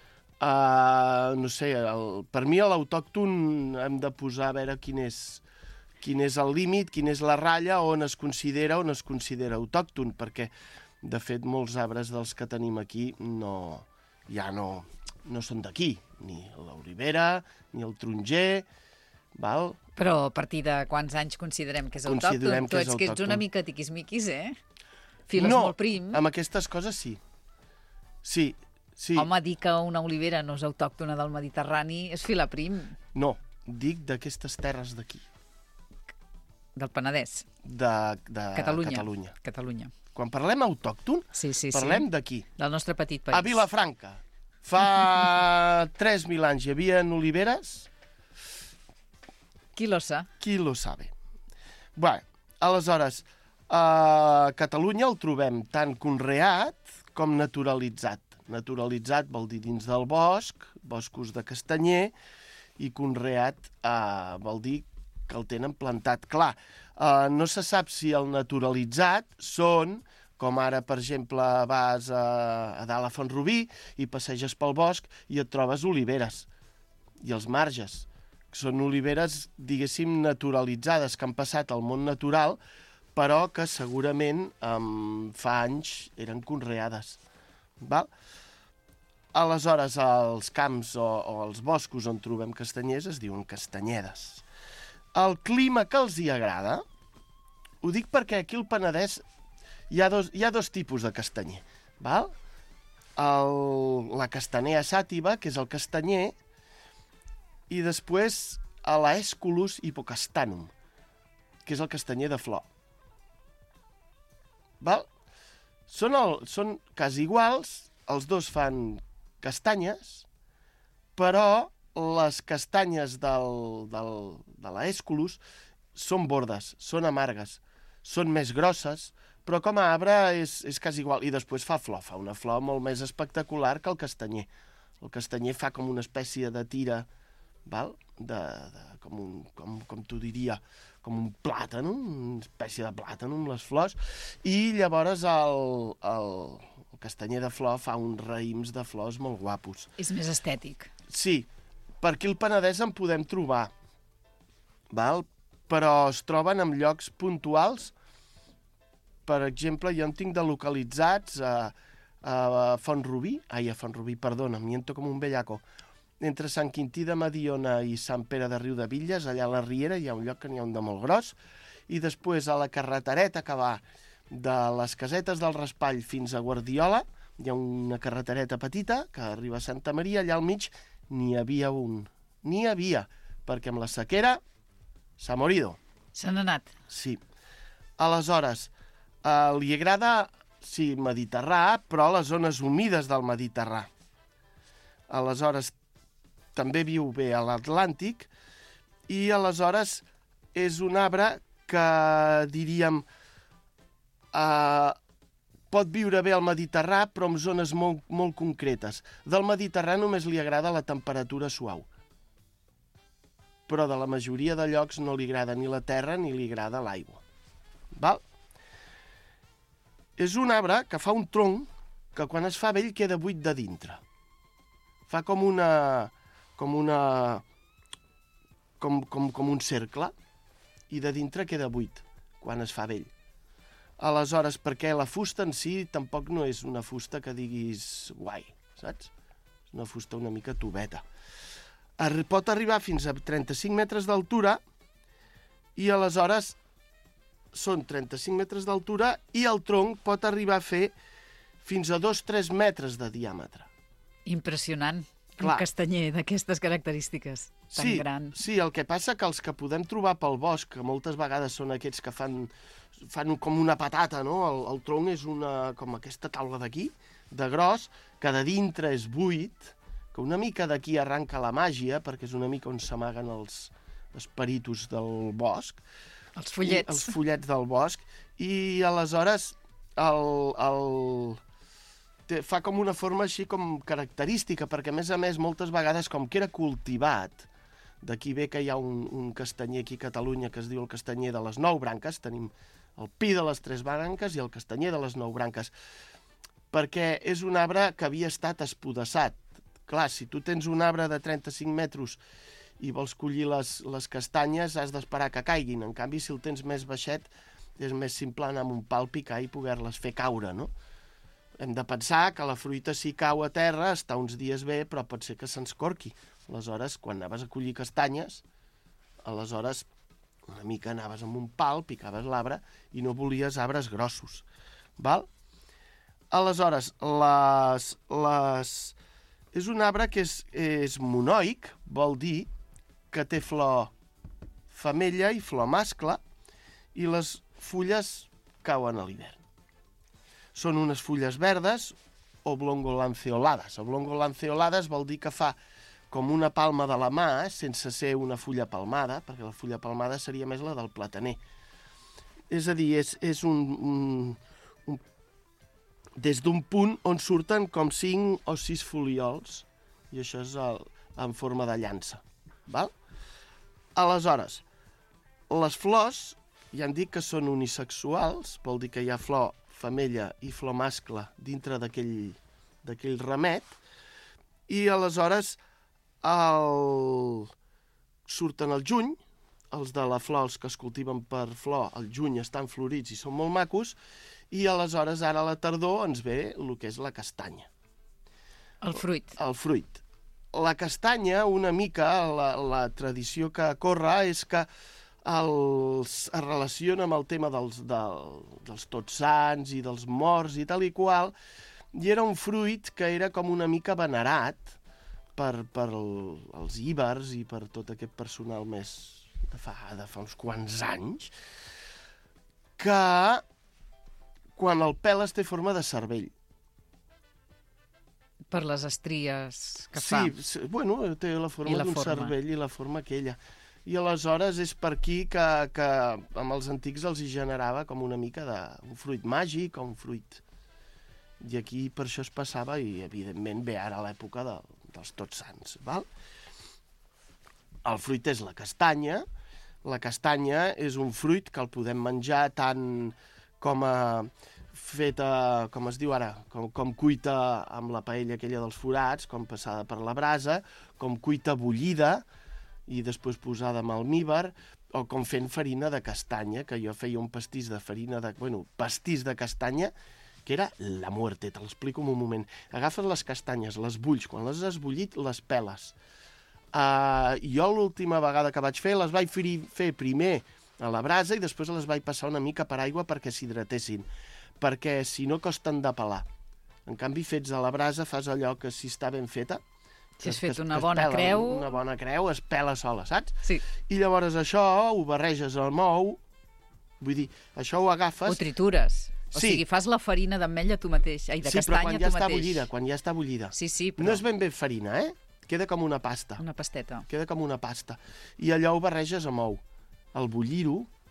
Uh, no sé, el, per mi l'autòcton hem de posar a veure quin és, quin és el límit, quina és la ratlla on es considera o no es considera autòcton, perquè, de fet, molts arbres dels que tenim aquí no, ja no, no són d'aquí, ni l'olivera, ni el taronger, val? Però a partir de quants anys considerem que és autòcton? Considerem tu que ets és que ets autòcton. una mica tiquismiquis, eh? Files no, molt prim. amb aquestes coses sí. Sí, sí. Home, dir que una olivera no és autòctona del Mediterrani és filar prim. No, dic d'aquestes terres d'aquí. Del Penedès. De, de Catalunya. Catalunya. Catalunya. Quan parlem autòcton, sí, sí, parlem sí. d'aquí. Del nostre petit país. A Vilafranca. Fa tres mil anys hi havia oliveres. Qui lo sa? Qui lo sabe. Bé, aleshores, a Catalunya el trobem tant conreat com naturalitzat. Naturalitzat vol dir dins del bosc, boscos de castanyer, i conreat eh, vol dir que el tenen plantat. Clar, eh, no se sap si el naturalitzat són, com ara, per exemple, vas a, a dalt a Font-rubí i passeges pel bosc i et trobes oliveres i els marges. Són oliveres, diguéssim, naturalitzades, que han passat al món natural, però que segurament um, fa anys eren conreades. Val? Aleshores, els camps o, o els boscos on trobem castanyers es diuen castanyedes. El clima que els hi agrada, ho dic perquè aquí al Penedès hi ha dos, hi ha dos tipus de castanyer. Val? El, la castanea sativa, que és el castanyer, i després a l'Aesculus hippocastanum, que és el castanyer de flor. Val? Són, el, són quasi iguals, els dos fan castanyes, però les castanyes del, del, de l'Aesculus són bordes, són amargues, són més grosses, però com a arbre és, és quasi igual. I després fa flor, fa una flor molt més espectacular que el castanyer. El castanyer fa com una espècie de tira, val? De, de, com, un, com, com t'ho diria, com un plàtan, una espècie de plàtan amb les flors, i llavors el, el, el castanyer de flor fa uns raïms de flors molt guapos. És més estètic. Sí, per aquí al Penedès en podem trobar, val? Però es troben en llocs puntuals. Per exemple, jo en tinc de localitzats a, a Font-rubí, ai, a Font-rubí, perdona, miento com un bellaco, entre Sant Quintí de Mediona i Sant Pere de Riudebitlles, allà a la Riera, hi ha un lloc que n'hi ha un de molt gros, i després a la carretereta que va de les casetes del Raspall fins a Guardiola, hi ha una carretereta petita que arriba a Santa Maria, allà al mig n'hi havia un. N'hi havia, perquè amb la sequera s'ha morido. Se n'ha anat. Sí. Aleshores, eh, li agrada, sí, Mediterrà, però a les zones humides del Mediterrà. Aleshores, també viu bé a l'Atlàntic, i aleshores és un arbre que, diríem, eh, pot viure bé al Mediterrani, però en zones molt, molt concretes. Del Mediterrani només li agrada la temperatura suau. Però de la majoria de llocs no li agrada ni la terra ni li agrada l'aigua. Val? És un arbre que fa un tronc que quan es fa vell queda buit de dintre. Fa com una... com una... com, com, com un cercle, i de dintre queda buit quan es fa vell. Aleshores, perquè la fusta en si tampoc no és una fusta que diguis guai, saps? És una fusta una mica tubeta. Pot arribar fins a trenta-cinc metres d'altura i aleshores són trenta-cinc metres d'altura i el tronc pot arribar a fer fins a dos a tres metres de diàmetre. Impressionant. Clar. Un castanyer d'aquestes característiques tan sí, gran. Sí, el que passa que els que podem trobar pel bosc, que moltes vegades són aquests que fan, fan com una patata, no? El, el tronc és una, com aquesta taula d'aquí, de gros, que de dintre és buit, que una mica d'aquí arranca la màgia, perquè és una mica on s'amaguen els espíritus del bosc. Els follets. I, els follets del bosc. I aleshores el... el Té, fa com una forma així com característica, perquè a més a més moltes vegades com que era cultivat, d'aquí ve que hi ha un, un castanyer aquí a Catalunya que es diu el castanyer de les nou branques, tenim el pi de les tres branques i el castanyer de les nou branques, perquè és un arbre que havia estat espodassat. Clar, si tu tens un arbre de trenta-cinc metres i vols collir les, les castanyes, has d'esperar que caiguin. En canvi, si el tens més baixet, és més simple anar amb un pal, picar i poder-les fer caure, no? Hem de pensar que la fruita si cau a terra està uns dies bé, però pot ser que se'ns corqui. Aleshores, quan anaves a collir castanyes, aleshores una mica anaves amb un pal, picaves l'arbre i no volies arbres grossos. Val? Aleshores, les, les... és un arbre que és, és monoic, vol dir que té flor femella i flor mascle, i les fulles cauen a l'hivern. Són unes fulles verdes, oblongolanceolades. Oblongolanceolades vol dir que fa com una palma de la mà, sense ser una fulla palmada, perquè la fulla palmada seria més la del plataner. És a dir, és, és un, un, un... des d'un punt on surten com cinc o sis folíols, i això és el, en forma de llança. Val? Aleshores, les flors, ja han dit que són unisexuals, vol dir que hi ha flor femella i flor mascle dintre d'aquell ramet, i aleshores el... surten al juny, els de la flor, els que es cultiven per flor, al juny estan florits i són molt macos, i aleshores ara a la tardor ens ve el que és la castanya. El fruit. El fruit. La castanya, una mica, la, la tradició que corre és que Els, es relaciona amb el tema dels, del, dels Tots Sants i dels morts i tal i qual, i era un fruit que era com una mica venerat per, per el, els íbers i per tot aquest personal més de fa, de fa uns quants anys, que quan el pèl es té forma de cervell. Per les estries que sí, fa. Sí, bueno, té la forma d'un cervell i la forma aquella. I aleshores és per aquí que, que amb els antics els hi generava com una mica de un fruit màgic o un fruit. I aquí per això es passava i, evidentment, ve ara l'època de, dels Tots Sants. Val? El fruit és la castanya. La castanya és un fruit que el podem menjar tant com a feta, com es diu ara, com, com cuita amb la paella aquella dels forats, com passada per la brasa, com cuita bullida, i després posada amb almívar, o com fent farina de castanya, que jo feia un pastís de farina de... Bueno, pastís de castanya, que era la muerte, te l'explico en un moment. Agafes les castanyes, les bulls, quan les has bullit, les peles. Uh, jo l'última vegada que vaig fer, les vaig fer primer a la brasa i després les vaig passar una mica per aigua perquè s'hidratessin, perquè si no costen de pelar. En canvi, fets a la brasa, fas allò que si està ben feta, si has fet una bona creu... Una bona creu es pela sola, saps? Sí. I llavors això ho barreges al mou, vull dir, això ho agafes... Ho tritures. O sí. sigui, fas la farina d'ametlla tu mateix, ai, de sí, castanya tu mateix. Sí, però quan ja està bullida, quan ja està bullida. Sí, sí, però... No és ben bé farina, eh? Queda com una pasta. Una pasteta. Queda com una pasta. I allò ho barreges amb ou. Al bullir-ho,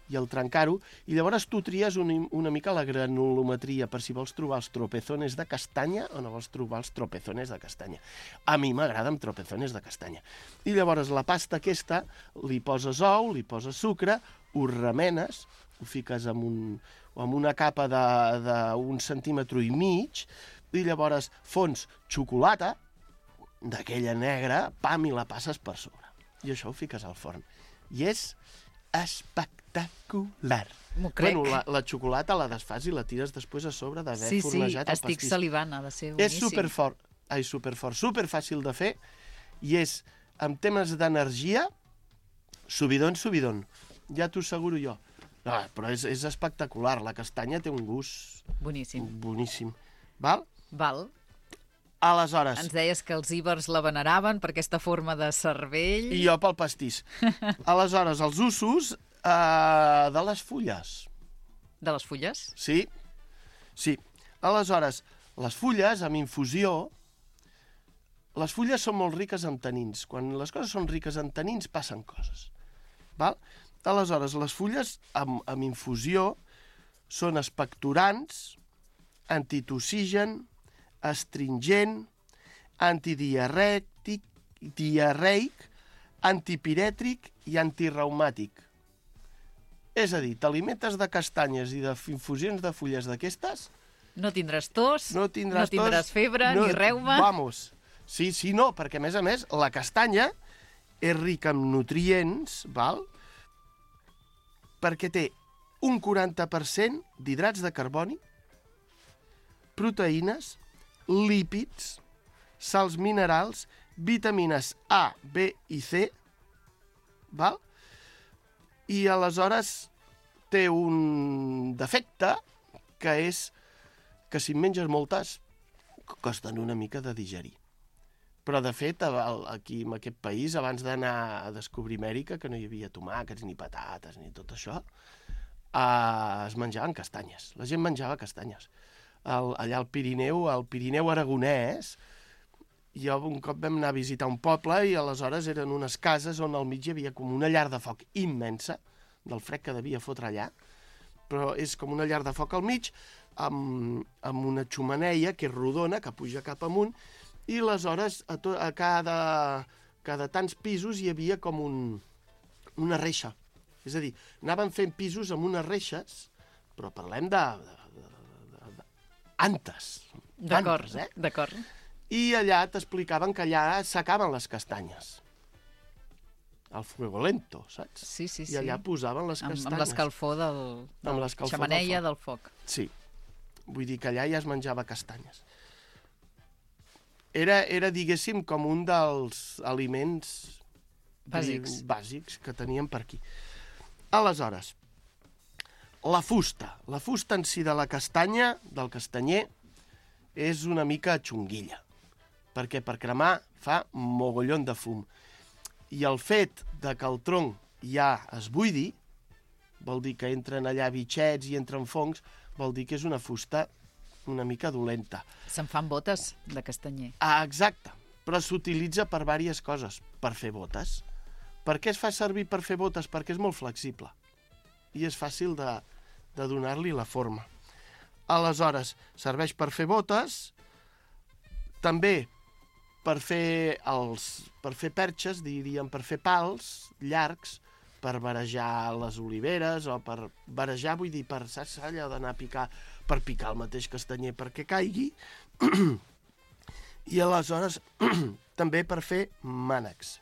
i el trencar-ho, i llavors tu tries una, una mica la granulometria per si vols trobar els tropezones de castanya o no vols trobar els tropezones de castanya. A mi m'agrada amb tropezones de castanya. I llavors la pasta aquesta li poses ou, li poses sucre, ho remenes, ho fiques amb, un, amb una capa d'un centímetre i mig, i llavors fons xocolata, d'aquella negra, pam, i la passes per sobre. I això ho fiques al forn. I és espectacular. M'ho crec. Bueno, la, la xocolata la desfas i la tires després a sobre d'haver Sí, sí, fornejat el estic pastís. salivant, ha de ser És boníssim. superfort, ai, superfort, superfàcil de fer, i és, en temes d'energia, subidon, subidon. Ja t'ho asseguro jo. No, però és, és espectacular, la castanya té un gust Boníssim. boníssim. Val? Val. Aleshores... Ens deies que els íbers la veneraven per aquesta forma de cervell. I jo pel pastís. Aleshores, els usos eh, de les fulles. De les fulles? Sí, sí. Aleshores, les fulles, amb infusió, les fulles són molt riques en tanins. Quan les coses són riques en tanins, passen coses. Val? Aleshores, les fulles, amb, amb infusió, són expectorants, antitoxigen, astringent, antidiarrètic, diarreic, antipirètric i antireumàtic. És a dir, t'alimentes de castanyes i d'infusions de fulles d'aquestes... No tindràs tos, no tindràs, no tindràs tos, febre no, ni reuma. Vamos. Sí, sí, no, perquè a més a més la castanya és rica en nutrients, val? Perquè té un quaranta per cent d'hidrats de carboni, proteïnes, lípids, sals minerals, vitamines A, B i C, val? I aleshores té un defecte que és que si en menges moltes costen una mica de digerir. Però, de fet, aquí en aquest país, abans d'anar a descobrir Amèrica, que no hi havia tomàquets, ni patates, ni tot això, eh, es menjaven castanyes. La gent menjava castanyes. El, allà al Pirineu, al Pirineu aragonès, jo un cop vam anar a visitar un poble i aleshores eren unes cases on al mig hi havia com una llar de foc immensa, del fred que devia fotre allà, però és com una llar de foc al mig, amb, amb una xumaneia que és rodona, que puja cap amunt, i aleshores a, to, a cada, cada tants pisos hi havia com un, una reixa. És a dir, anaven fent pisos amb unes reixes, però parlem de... de antes. D'acord, eh? d'acord. I allà t'explicaven que allà s'acaben les castanyes. Al fuego lento, saps? Sí, sí, sí. I allà posaven les castanyes. Amb, amb l'escalfor del, del amb l'escalfor xamaneia del del foc. Sí. Vull dir que allà ja es menjava castanyes. Era, era diguéssim, com un dels aliments bàsics, bàsics que teníem per aquí. Aleshores, la fusta. La fusta en si de la castanya, del castanyer, és una mica xunguilla, perquè per cremar fa mogollon de fum. I el fet de que el tronc ja es buidi, vol dir que entren allà bitxets i entren fongs, vol dir que és una fusta una mica dolenta. Se'n fan botes de castanyer. Ah, exacte, però s'utilitza per diverses coses. Per fer botes. Per què es fa servir per fer botes? Perquè és molt flexible i és fàcil de, de donar-li la forma. Aleshores, serveix per fer botes, també per fer, els, per fer perxes, diríem, per fer pals llargs, per varejar les oliveres, o per varejar, vull dir, per, saps, allò d'anar a picar, per picar el mateix castanyer perquè caigui, i aleshores també per fer mànecs.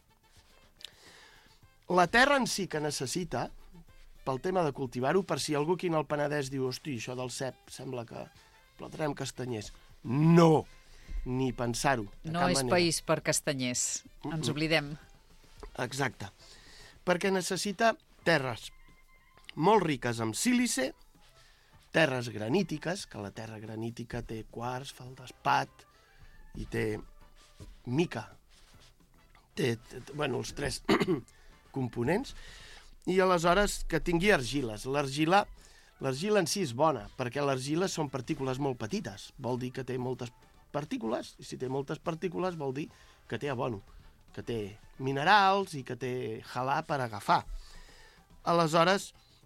La terra en si que necessita, pel tema de cultivar-ho, per si algú aquí en el Penedès diu, hosti, això del cep sembla que plantarem castanyers. No! Ni pensar-ho. No és manera. País per castanyers. Ens mm-mm. oblidem. Exacte. Perquè necessita terres molt riques en sílice, terres granítiques, que la terra granítica té quars, feldespat i té mica. Té, té bueno, els tres components. I aleshores que tingui argiles. L'argila, l'argila en si és bona, perquè l'argila són partícules molt petites. Vol dir que té moltes partícules, i si té moltes partícules vol dir que té abono, que té minerals i que té halà per agafar. Aleshores,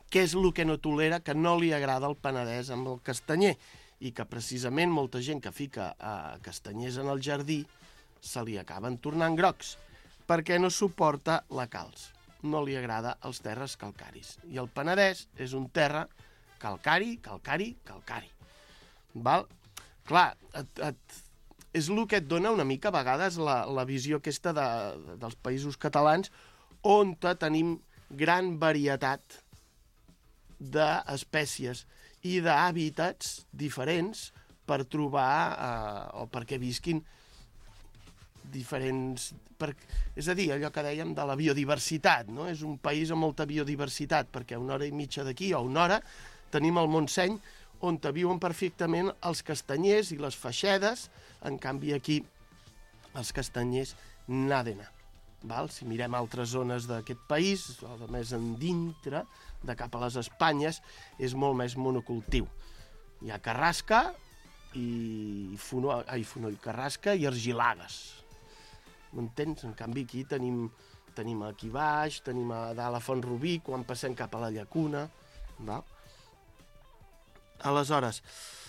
què és el que no tolera, que no li agrada el Penedès amb el castanyer, i que precisament molta gent que fica a castanyers en el jardí se li acaben tornant grocs, perquè no suporta la calç. No li agrada els terres calcaris. I el Penedès és un terra calcari, calcari, calcari. Val? Clar, et, et, és el que et dona una mica a vegades la, la visió aquesta de, dels països catalans, on tenim gran varietat d'espècies i d'hàbitats diferents per trobar, eh, o perquè visquin diferents... Per, és a dir, allò que dèiem de la biodiversitat, no? És un país amb molta biodiversitat, perquè a una hora i mitja d'aquí, o una hora, tenim el Montseny, on viuen perfectament els castanyers i les feixedes, en canvi aquí els castanyers nada. Val? Si mirem altres zones d'aquest país, o de més endintre, de cap a les Espanyes, és molt més monocultiu. Hi ha carrasca i fonoll, ai, fonoll, carrasca i argilagues. M'entens? En canvi aquí tenim, tenim aquí baix, tenim a dalt a Font Rubí, quan passem cap a la llacuna. Val? Aleshores,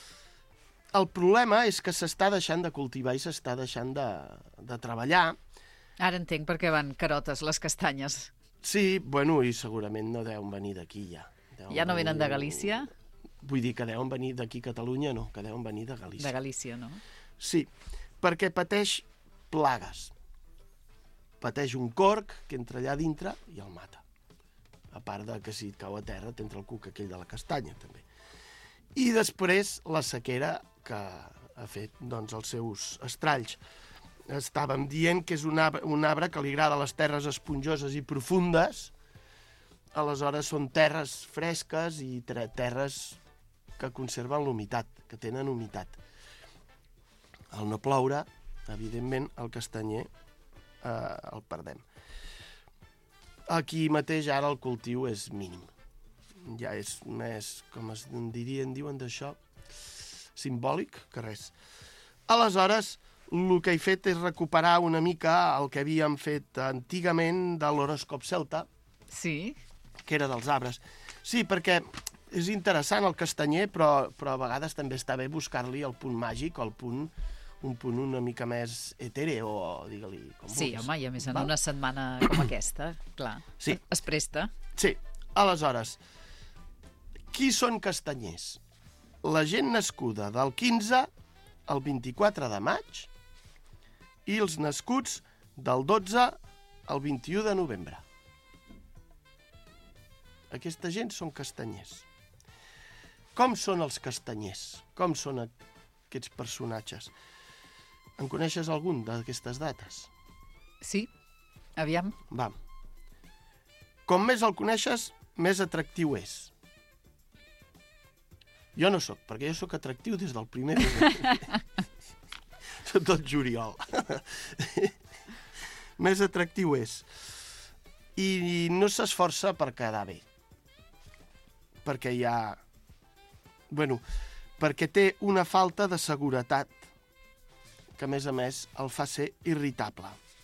el problema és que s'està deixant de cultivar i s'està deixant de, de treballar. Ara entenc per què van carotes les castanyes. Sí, bueno, i segurament no deuen venir d'aquí ja. Deuen ja no venir... venen de Galícia? Vull dir que deuen venir d'aquí a Catalunya, no, que deuen venir de Galícia. De Galícia, no? Sí, perquè pateix plagues. Pateix un corc que entra allà dintre i el mata. A part de que si et cau a terra t'entra el cuc aquell de la castanya, també. I després la sequera que ha fet doncs, els seus estralls. Estàvem dient que és un arbre, un arbre que li agrada les terres esponjoses i profundes, aleshores són terres fresques i terres que conserven l'humitat, que tenen humitat. Al no ploure, evidentment, el castanyer eh, el perdem. Aquí mateix ara el cultiu és mínim. Ja és més, com es dirien, diuen d'això, simbòlic que res. Aleshores, el que he fet és recuperar una mica el que havíem fet antigament de l'horòscop celta, sí, que era dels arbres. Sí, perquè és interessant el castanyer, però, però a vegades també està bé buscar-li el punt màgic, o el punt, un punt una mica més etèreo, o digue-li com sí, vulguis. home, i a més en Val? una setmana com aquesta, clar, sí. es presta. Sí, aleshores, qui són castanyers? La gent nascuda del quinze al vint-i-quatre de maig i els nascuts del dotze al vint-i-u de novembre. Aquesta gent són castanyers. Com són els castanyers? Com són aquests personatges? En coneixes algun d'aquestes dates? Sí, aviam. Va. Com més el coneixes, més atractiu és. Jo no sóc, perquè jo sóc atractiu des del primer dia. Soc tot juliol. Més atractiu és. I no s'esforça per quedar bé. Perquè hi ha... Bueno, perquè té una falta de seguretat que, a més a més, el fa ser irritable.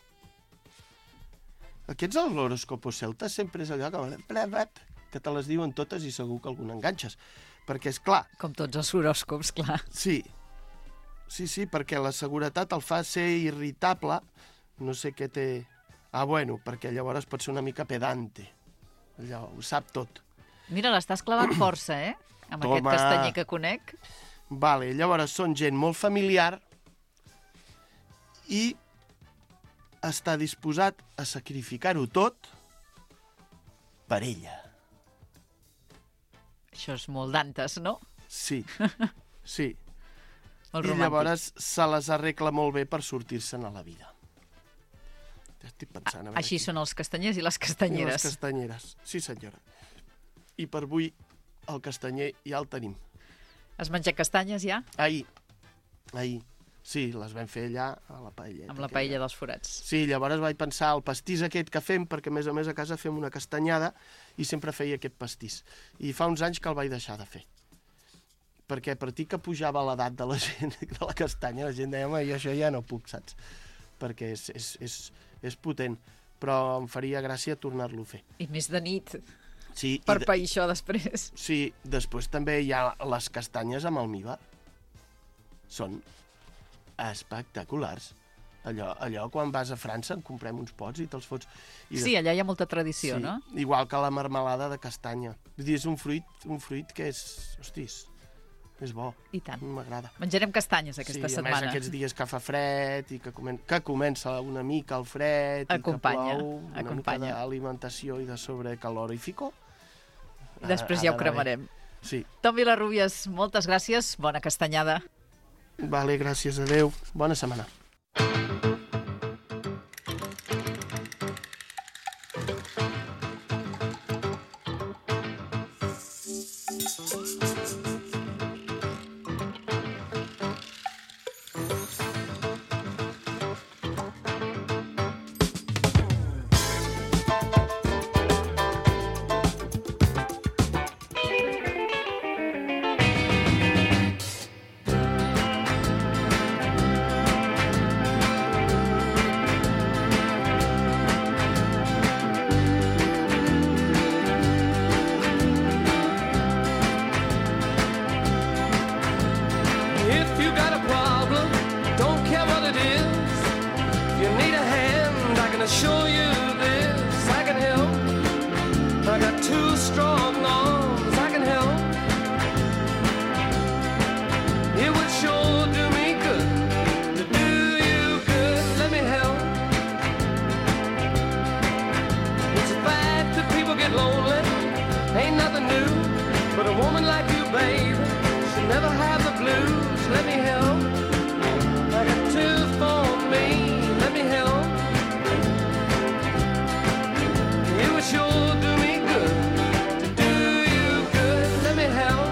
Aquests a l'horòscopo celta sempre és allò que... que te les diuen totes i segur que alguna enganxes. Perquè, és clar... Com tots els horòscops, clar. Sí, sí, sí, perquè la seguretat el fa ser irritable, no sé què té... Ah, bueno, perquè llavors pot ser una mica pedante. Allò, ho sap tot. Mira, l'estàs clavant força, eh? Amb Toma. Aquest castanyer que conec. Vale, llavors són gent molt familiar i està disposat a sacrificar-ho tot per ella. Això és molt d'antes, no? Sí, sí. Molt I romàntic. llavors se les arregla molt bé per sortir-se'n a la vida. Estic pensant... A Així aquí. són els castanyers i les castanyeres. I les castanyeres, sí senyora. I per avui el castanyer ja el tenim. Has menjat castanyes ja? Ahir, ahir. Sí, les vam fer allà a la paella. Amb la paella dels forats. Sí, llavors vaig pensar el pastís aquest que fem, perquè a més a més a casa fem una castanyada i sempre feia aquest pastís. I fa uns anys que el vaig deixar de fer. Perquè a partir que pujava l'edat de la gent, de la castanya, la gent deia, home, jo això ja no puc, saps? Perquè és, és, és, és potent, però em faria gràcia tornar-lo a fer. I més de nit. Sí, per de... pair això després. Sí, després també hi ha les castanyes amb almívar. Són espectaculars. Allò, allò quan vas a França en comprem uns pots i te'ls fots... I sí, allà hi ha molta tradició, sí, no? Igual que la marmelada de castanya. Vull dir, és un fruit, un fruit que és... Hostis, és bo. I tant. M'agrada. Menjarem castanyes aquesta sí, setmana. Sí, a més aquests dies que fa fred i que, comen... que comença una mica el fred acompanya, i que plou, una acompanya. mica d'alimentació i de sobrecalorífico. I després ja ho cremarem. Sí. Tom Vilarrubias, moltes gràcies, bona castanyada. Vale, gràcies, adeu. Bona setmana. Show you this, I can help. I got two strong arms, I can help. It would sure do me good to do you good. Let me help. It's a fact that people get lonely, ain't nothing new. But a woman like you, babe, should never have the blues. Let me help. I got two for me. Let me help. Sure do me good, to do you good, let me help.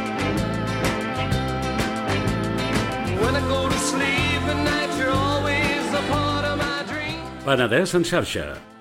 When I go to sleep at night, you're always a part of my dream. Penedès en xarxa,